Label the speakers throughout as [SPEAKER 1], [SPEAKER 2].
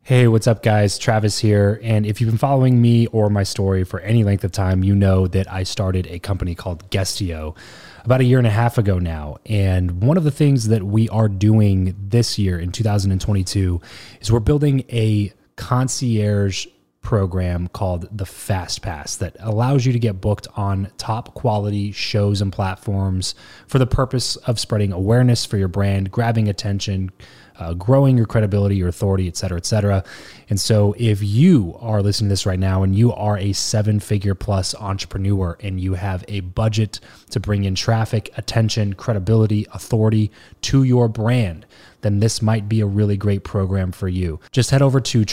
[SPEAKER 1] Hey, what's up, guys? Travis here. And if you've been following me or my story for any length of time, you know that I started a company called Guestio about 1.5 years ago now. And one of the things that we are doing this year in 2022 is we're building a concierge program called the Fast Pass that allows you to get booked on top quality shows and platforms for the purpose of spreading awareness for your brand, grabbing attention, growing your credibility, your authority, et cetera, et cetera. And so if you are listening to this right now and you are a 7-figure plus entrepreneur and you have a budget to bring in traffic, attention, credibility, authority to your brand, then this might be a really great program for you. Just head over to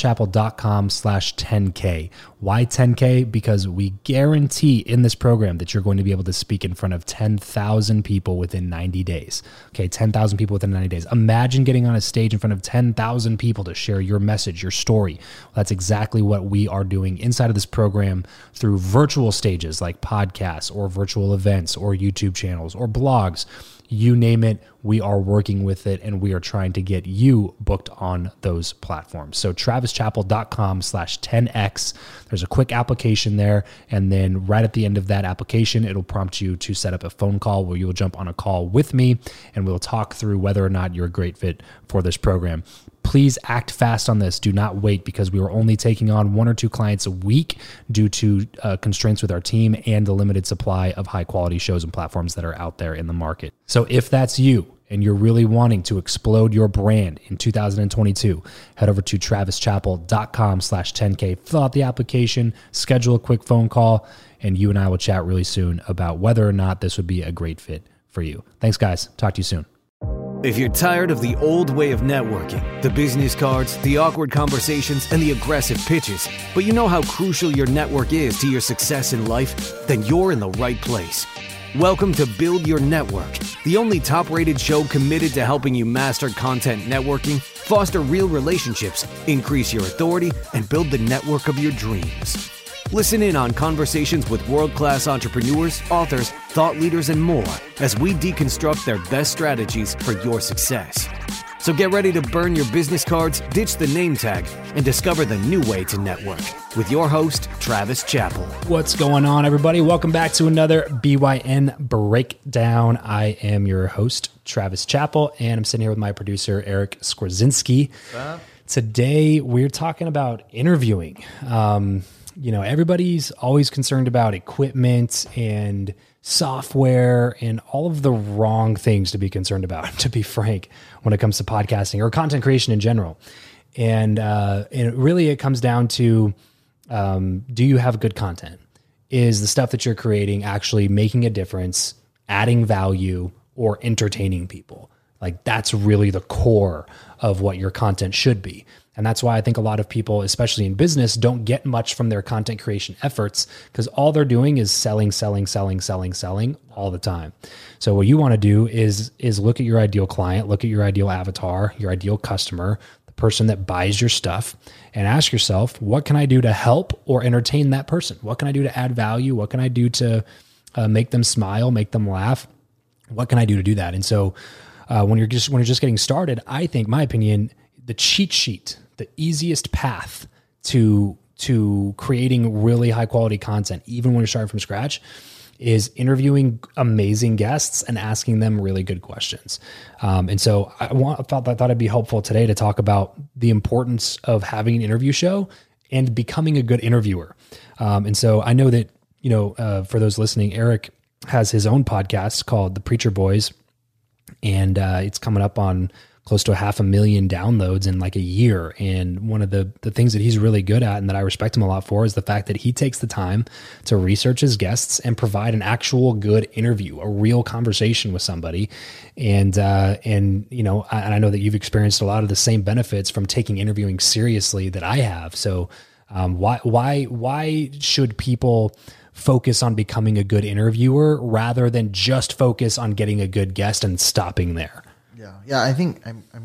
[SPEAKER 1] travischappell.com/10K. Why 10K? Because we guarantee in this program that you're going to be able to speak in front of 10,000 people within 90 days. Okay, 10,000 people within 90 days. Imagine getting on a stage in front of 10,000 people to share your message, your story. Well, that's exactly what we are doing inside of this program through virtual stages like podcasts or virtual events or YouTube channels or blogs. You name it, we are working with it, and we are trying to get you booked on those platforms. So travischappell.com/10X. There's a quick application there, and then right at the end of that application, it'll prompt you to set up a phone call where you'll jump on a call with me, and we'll talk through whether or not you're a great fit for this program. Please act fast on this. Do not wait, because we are only taking on 1 or 2 clients a week due to constraints with our team and the limited supply of high quality shows and platforms that are out there in the market. So if that's you and you're really wanting to explode your brand in 2022, head over to travischappell.com/10K, fill out the application, schedule a quick phone call, and you and I will chat really soon about whether or not this would be a great fit for you. Thanks, guys. Talk to you soon.
[SPEAKER 2] If you're tired of the old way of networking, the business cards, the awkward conversations, and the aggressive pitches, but you know how crucial your network is to your success in life, then you're in the right place. Welcome to Build Your Network, the only top-rated show committed to helping you master content networking, foster real relationships, increase your authority, and build the network of your dreams. Listen in on conversations with world-class entrepreneurs, authors, thought leaders, and more as we deconstruct their best strategies for your success. So get ready to burn your business cards, ditch the name tag, and discover the new way to network with your host, Travis Chappell.
[SPEAKER 1] What's going on, everybody? Welcome back to another BYN Breakdown. I am your host, Travis Chappell, and I'm sitting here with my producer, Eric Skwarczynski. Today, we're talking about interviewing. Everybody's always concerned about equipment and software and all of the wrong things to be concerned about, to be frank, when it comes to podcasting or content creation in general. And it comes down to, do you have good content? Is the stuff that you're creating actually making a difference, adding value, or entertaining people? Like, that's really the core of what your content should be. And that's why I think a lot of people, especially in business, don't get much from their content creation efforts, because all they're doing is selling all the time. So what you want to do is look at your ideal client, look at your ideal avatar, your ideal customer, the person that buys your stuff, and ask yourself, what can I do to help or entertain that person? What can I do to add value? What can I do to make them smile, make them laugh? What can I do to do that? And so when you're just getting started, I think, my opinion, the cheat sheet, the easiest path to creating really high quality content, even when you're starting from scratch, is interviewing amazing guests and asking them really good questions. And so I thought it'd be helpful today to talk about the importance of having an interview show and becoming a good interviewer. And so I know that, for those listening, Eric has his own podcast called The Preacher Boys, and it's coming up on close to 500,000 downloads in like a year. And one of the things that he's really good at and that I respect him a lot for is the fact that he takes the time to research his guests and provide an actual good interview, a real conversation with somebody. And I know that you've experienced a lot of the same benefits from taking interviewing seriously that I have. So why should people focus on becoming a good interviewer rather than just focus on getting a good guest and stopping there?
[SPEAKER 3] Yeah. I think,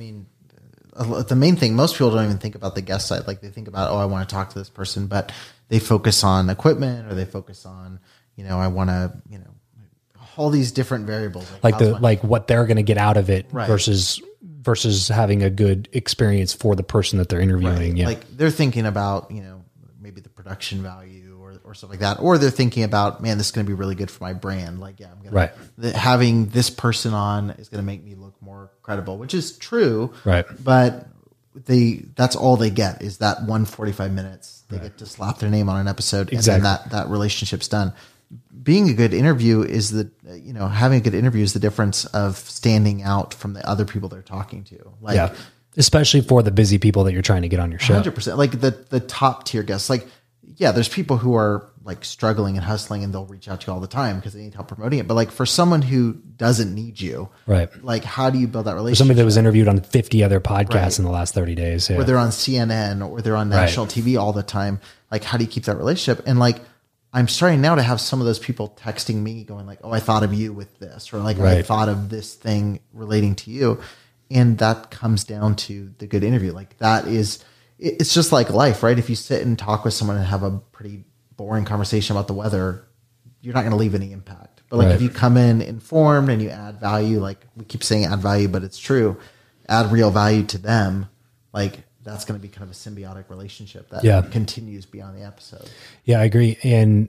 [SPEAKER 3] the main thing, most people don't even think about the guest side. Like, they think about, I want to talk to this person, but they focus on equipment, or they focus on, I want to, all these different variables.
[SPEAKER 1] Like what they're going to get out of it,
[SPEAKER 3] right,
[SPEAKER 1] versus versus having a good experience for the person that they're interviewing.
[SPEAKER 3] Right.
[SPEAKER 1] Yeah.
[SPEAKER 3] Like they're thinking about, maybe the production value or stuff like that. Or they're thinking about, man, this is going to be really good for my brand. Like, yeah, I'm going to, having this person on is going to make me look more credible, which is true.
[SPEAKER 1] Right.
[SPEAKER 3] But that's all they get is that 145 minutes. They get to slap their name on an episode.
[SPEAKER 1] Exactly.
[SPEAKER 3] And then that relationship's done. Being a good interview is having a good interview is the difference of standing out from the other people they're talking to. Like,
[SPEAKER 1] especially for the busy people that you're trying to get on your show.
[SPEAKER 3] 100%. Like the top tier guests. Like, yeah, there's people who are like struggling and hustling and they'll reach out to you all the time because they need help promoting it. But like for someone who doesn't need you,
[SPEAKER 1] right?
[SPEAKER 3] Like how do you build that relationship?
[SPEAKER 1] For somebody that was interviewed on 50 other podcasts in the last 30 days. Yeah.
[SPEAKER 3] Or they're on CNN or they're on national TV all the time. Like how do you keep that relationship? And like, I'm starting now to have some of those people texting me going like, oh, I thought of you with this, or like, I thought of this thing relating to you. And that comes down to the good interview. Like that is, it's just like life, right? If you sit and talk with someone and have a pretty boring conversation about the weather, you're not going to leave any impact. But like if you come in informed and you add value, like we keep saying add value, but it's true, add real value to them, like that's going to be kind of a symbiotic relationship that continues beyond the episode.
[SPEAKER 1] Yeah, I agree. And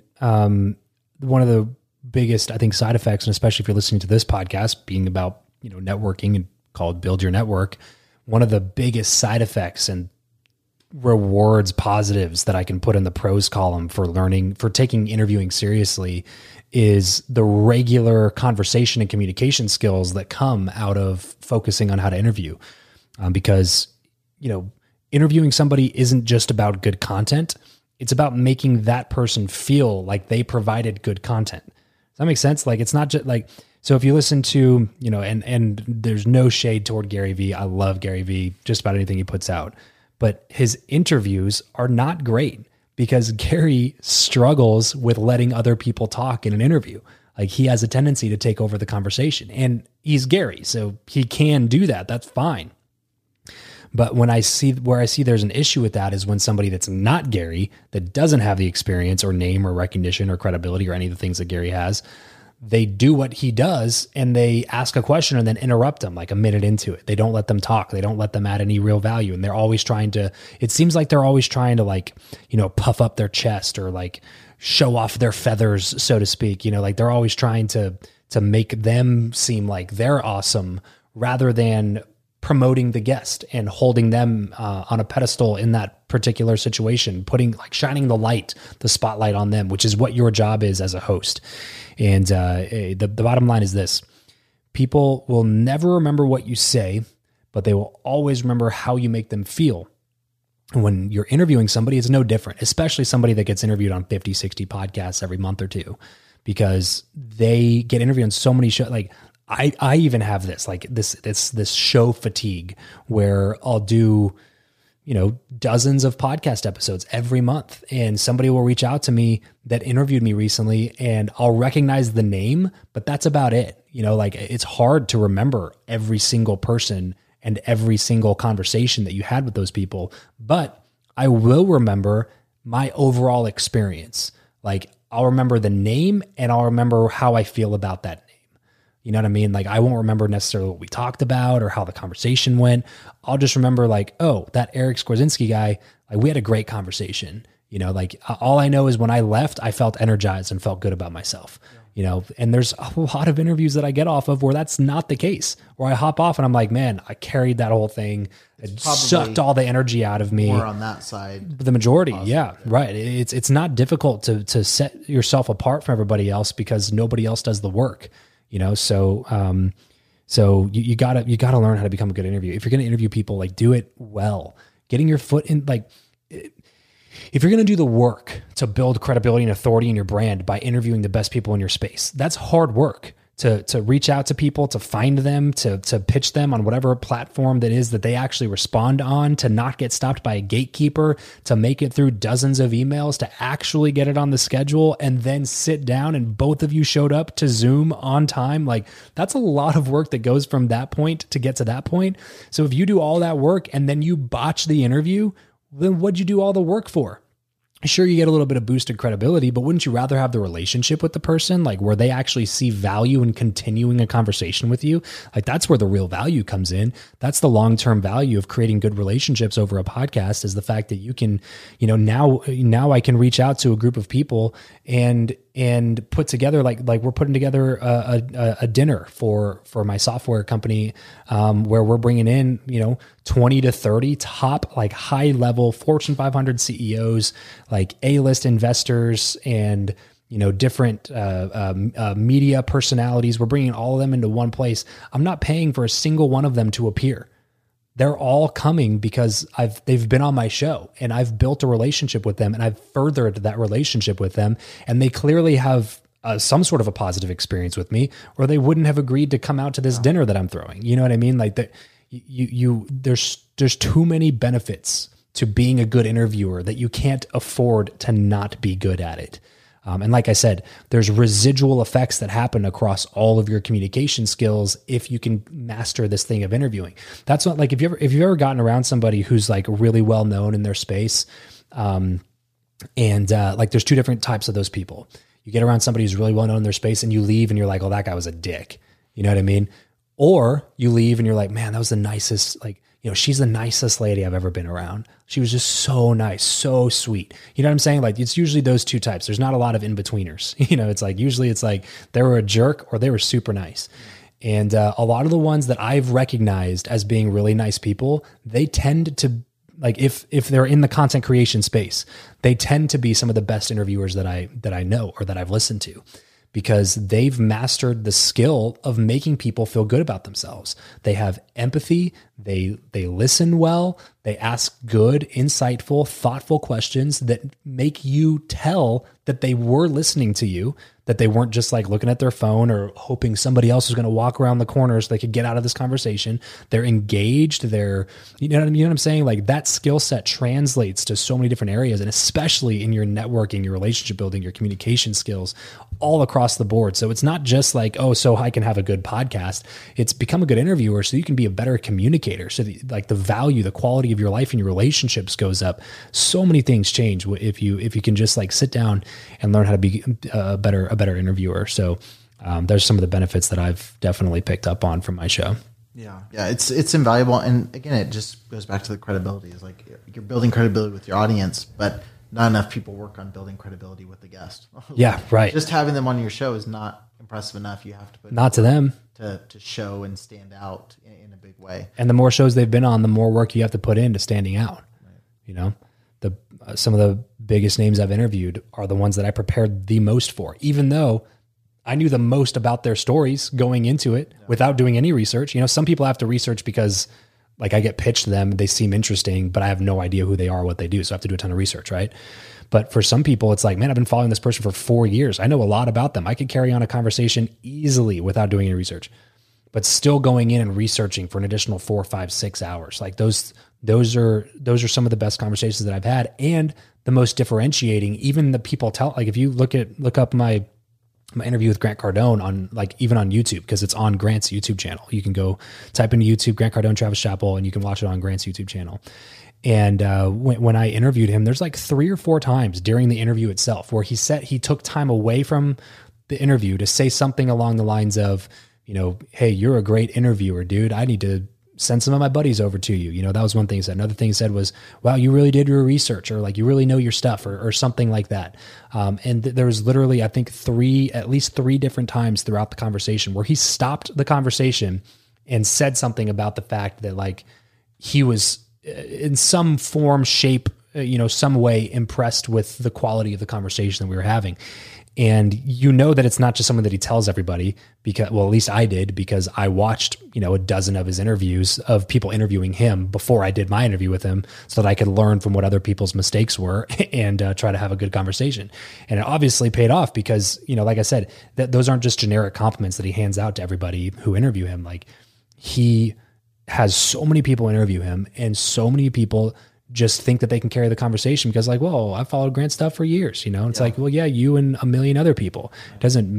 [SPEAKER 1] one of the biggest, I think, side effects, and especially if you're listening to this podcast being about, networking and called Build Your Network, one of the biggest side effects and rewards, positives that I can put in the pros column for taking interviewing seriously is the regular conversation and communication skills that come out of focusing on how to interview. Because, interviewing somebody isn't just about good content. It's about making that person feel like they provided good content. Does that make sense? Like, it's not just like, so if you listen to, and there's no shade toward Gary Vee. I love Gary Vee, just about anything he puts out, but his interviews are not great because Gary struggles with letting other people talk in an interview. Like he has a tendency to take over the conversation, and he's Gary, so he can do that. That's fine. But where I see there's an issue with that is when somebody that's not Gary, that doesn't have the experience or name or recognition or credibility or any of the things that Gary has, they do what he does and they ask a question and then interrupt them like a minute into it. They don't let them talk. They don't let them add any real value. And they're always trying to, it seems like they're always trying to like, puff up their chest or like show off their feathers, so to speak. Like they're always trying to make them seem like they're awesome rather than promoting the guest and holding them on a pedestal in that particular situation, shining the spotlight on them, which is what your job is as a host. And the bottom line is this: people will never remember what you say, but they will always remember how you make them feel. And when you're interviewing somebody, it's no different, especially somebody that gets interviewed on 50, 60 podcasts every month or two, because they get interviewed on so many shows. Like I even have this show fatigue where I'll do, dozens of podcast episodes every month, and somebody will reach out to me that interviewed me recently and I'll recognize the name, but that's about it. It's hard to remember every single person and every single conversation that you had with those people, but I will remember my overall experience. Like I'll remember the name and I'll remember how I feel about that name. You know what I mean? Like I won't remember necessarily what we talked about or how the conversation went. I'll just remember like, oh, that Eric Skwarczynski guy, like we had a great conversation. All I know is when I left, I felt energized and felt good about myself. And there's a lot of interviews that I get off of where that's not the case, where I hop off and I'm like, man, I carried that whole thing. It sucked all the energy out of me.
[SPEAKER 3] More on that side.
[SPEAKER 1] The majority. Right. It's not difficult to set yourself apart from everybody else because nobody else does the work. So you gotta learn how to become a good interviewer. If you're going to interview people, like do it well, getting your foot in, like if you're going to do the work to build credibility and authority in your brand by interviewing the best people in your space, that's hard work to reach out to people, to find them, to pitch them on whatever platform that is that they actually respond on, to not get stopped by a gatekeeper, to make it through dozens of emails, to actually get it on the schedule and then sit down and both of you showed up to Zoom on time. Like that's a lot of work that goes from that point to get to that point. So if you do all that work and then you botch the interview, then what'd you do all the work for? sure, you get a little bit of boosted credibility, but wouldn't you rather have the relationship with the person, like where they actually see value in continuing a conversation with you? Like that's where the real value comes in. That's the long-term value of creating good relationships over a podcast, is the fact that you can, now I can reach out to a group of people and put together, like we're putting together a dinner for my software company, where we're bringing in, 20 to 30 top, like high level Fortune 500 CEOs, like A-list investors and, different media personalities. We're bringing all of them into one place. I'm not paying for a single one of them to appear. They're all coming because they've been on my show and I've built a relationship with them and I've furthered that relationship with them. And they clearly have some sort of a positive experience with me, or they wouldn't have agreed to come out to this dinner that I'm throwing. You know what I mean? Like that, there's too many benefits to being a good interviewer that you can't afford to not be good at it. And like I said, there's residual effects that happen across all of your communication skills if you can master this thing of interviewing. That's what, like, if you've ever gotten around somebody who's like really well known in their space, like there's two different types of those people. You get around somebody who's really well known in their space and you leave and you're like, oh, that guy was a dick. You know what I mean? Or you leave and you're like, man, that was the nicest, like, she's the nicest lady I've ever been around. She was just so nice, so sweet. You know what I'm saying? Like, it's usually those two types. There's not a lot of in-betweeners. It's like, usually it's like they were a jerk or they were super nice. And a lot of the ones that I've recognized as being really nice people, they tend to, like, if they're in the content creation space, they tend to be some of the best interviewers that I know or that I've listened to, because they've mastered the skill of making people feel good about themselves. They have empathy. They listen well. They ask good, insightful, thoughtful questions that make you tell that they were listening to you, that they weren't just like looking at their phone or hoping somebody else was going to walk around the corner so they could get out of this conversation. They're engaged. They're, you know what I'm saying? Like, that skill set translates to so many different areas, and especially in your networking, your relationship building, your communication skills, all across the board. So it's not just like, oh, so I can have a good podcast. It's become a good interviewer so you can be a better communicator. So the value, the quality of your life and your relationships goes up. So many things change if you can just like sit down and learn how to be a better interviewer. So there's some of the benefits that I've definitely picked up on from my show.
[SPEAKER 3] Yeah, it's invaluable. And again, it just goes back to the credibility. It's like you're building credibility with your audience, but not enough people work on building credibility with the guest.
[SPEAKER 1] Yeah, right.
[SPEAKER 3] Just having them on your show is not impressive enough. You have to put
[SPEAKER 1] not to them
[SPEAKER 3] to show and stand out in a big way.
[SPEAKER 1] And the more shows they've been on, the more work you have to put into standing out. Right. Some of the biggest names I've interviewed are the ones that I prepared the most for, even though I knew the most about their stories going into it without doing any research. Some people have to research because, like, I get pitched to them, they seem interesting, but I have no idea who they are, what they do. So I have to do a ton of research, right? But for some people, it's like, man, I've been following this person for 4 years. I know a lot about them. I could carry on a conversation easily without doing any research, but still going in and researching for an additional 4, 5, 6 hours. Like those are some of the best conversations that I've had, and the most differentiating. Even the people tell, like, if you look up my interview with Grant Cardone on, like, even on YouTube, because it's on Grant's YouTube channel. You can go type into YouTube, Grant Cardone, Travis Chappell, and you can watch it on Grant's YouTube channel. And when I interviewed him, there's like 3 or 4 times during the interview itself where he said he took time away from the interview to say something along the lines of, hey, you're a great interviewer, dude. I need to send some of my buddies over to you. That was one thing he said. Another thing he said was, wow, you really did your research, or like, you really know your stuff, or something like that. And there was literally, I think, at least 3 different times throughout the conversation where he stopped the conversation and said something about the fact that, like, he was in some form, shape, some way impressed with the quality of the conversation that we were having. And that it's not just someone that he tells everybody, because, well, at least I did, because I watched, a dozen of his interviews of people interviewing him before I did my interview with him, so that I could learn from what other people's mistakes were and try to have a good conversation. And it obviously paid off because, like I said, those aren't just generic compliments that he hands out to everybody who interview him. Like, he has so many people interview him, and so many people just think that they can carry the conversation because, like, well, I followed Grant's stuff for years, It's like, well, yeah, you and a million other people. It doesn't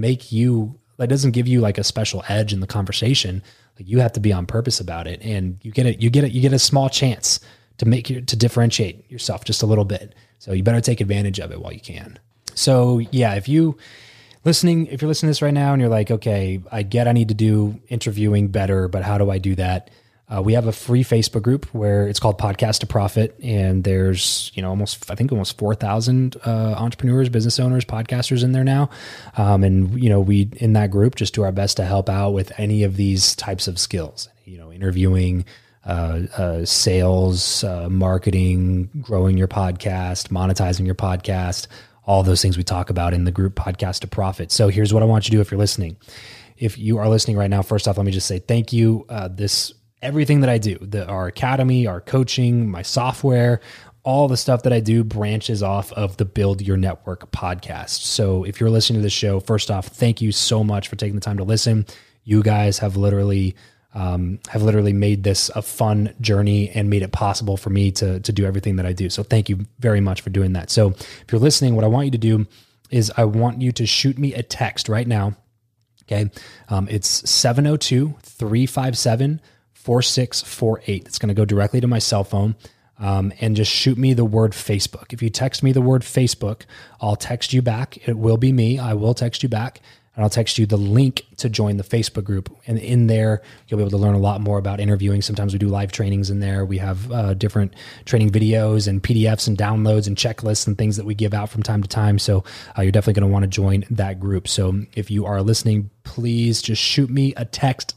[SPEAKER 1] doesn't give you like a special edge in the conversation. Like, you have to be on purpose about it, and you get a small chance to differentiate yourself just a little bit. So you better take advantage of it while you can. So yeah, if you're listening to this right now and you're like, okay, I need to do interviewing better, but how do I do that? We have a free Facebook group where it's called Podcast to Profit, and there's almost 4,000 entrepreneurs, business owners, podcasters in there now, and we in that group just do our best to help out with any of these types of skills. Interviewing, sales, marketing, growing your podcast, monetizing your podcast, all those things we talk about in the group Podcast to Profit. So here's what I want you to do if you're listening. If you are listening right now, first off, let me just say thank you. Everything that I do, our academy, our coaching, my software, all the stuff that I do branches off of the Build Your Network podcast. So if you're listening to this show, first off, thank you so much for taking the time to listen. You guys have literally made this a fun journey and made it possible for me to do everything that I do. So thank you very much for doing that. So if you're listening, what I want you to do is I want you to shoot me a text right now. Okay. It's 702-357-4648. It's going to go directly to my cell phone, and just shoot me the word Facebook. If you text me the word Facebook, I'll text you back. It will be me. I will text you back, and I'll text you the link to join the Facebook group. And in there, you'll be able to learn a lot more about interviewing. Sometimes we do live trainings in there. We have different training videos and PDFs and downloads and checklists and things that we give out from time to time. So you're definitely going to want to join that group. So if you are listening, please just shoot me a text,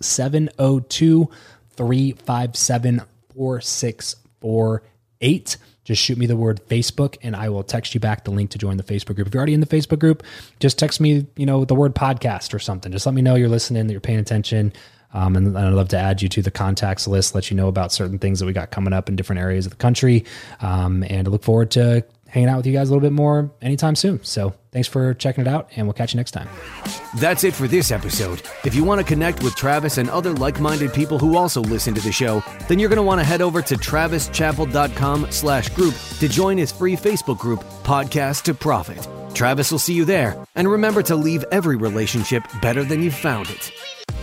[SPEAKER 1] 702-357-4648. Just shoot me the word Facebook and I will text you back the link to join the Facebook group. If you're already in the Facebook group, just text me, the word podcast or something. Just let me know you're listening, that you're paying attention. And I'd love to add you to the contacts list, let you know about certain things that we got coming up in different areas of the country. And I look forward to hanging out with you guys a little bit more anytime soon. So thanks for checking it out, and we'll catch you next time.
[SPEAKER 2] That's it for this episode. If you want to connect with Travis and other like-minded people who also listen to the show, then you're going to want to head over to travischappell.com/group to join his free Facebook group, Podcast to Profit. Travis will see you there. And remember to leave every relationship better than you found it.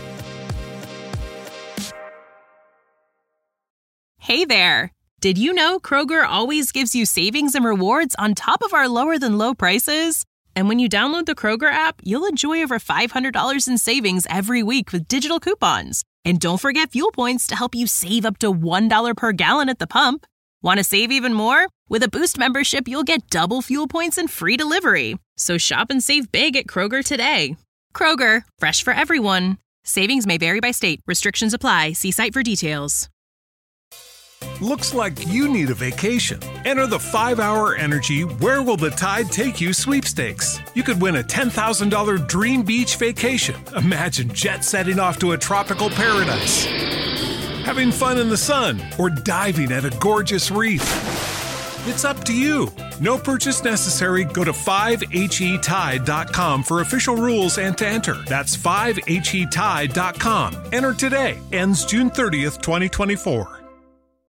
[SPEAKER 4] Hey there. Did you know Kroger always gives you savings and rewards on top of our lower than low prices? And when you download the Kroger app, you'll enjoy over $500 in savings every week with digital coupons. And don't forget fuel points to help you save up to $1 per gallon at the pump. Want to save even more? With a Boost membership, you'll get double fuel points and free delivery. So shop and save big at Kroger today. Kroger, fresh for everyone. Savings may vary by state. Restrictions apply. See site for details.
[SPEAKER 5] Looks like you need a vacation. Enter the 5-Hour Energy Where Will the Tide Take You sweepstakes. You could win a $10,000 dream beach vacation. Imagine jet setting off to a tropical paradise, having fun in the sun, or diving at a gorgeous reef. It's up to you. No purchase necessary. Go to 5HETide.com for official rules and to enter. That's 5HETide.com. Enter today. Ends June 30th, 2024.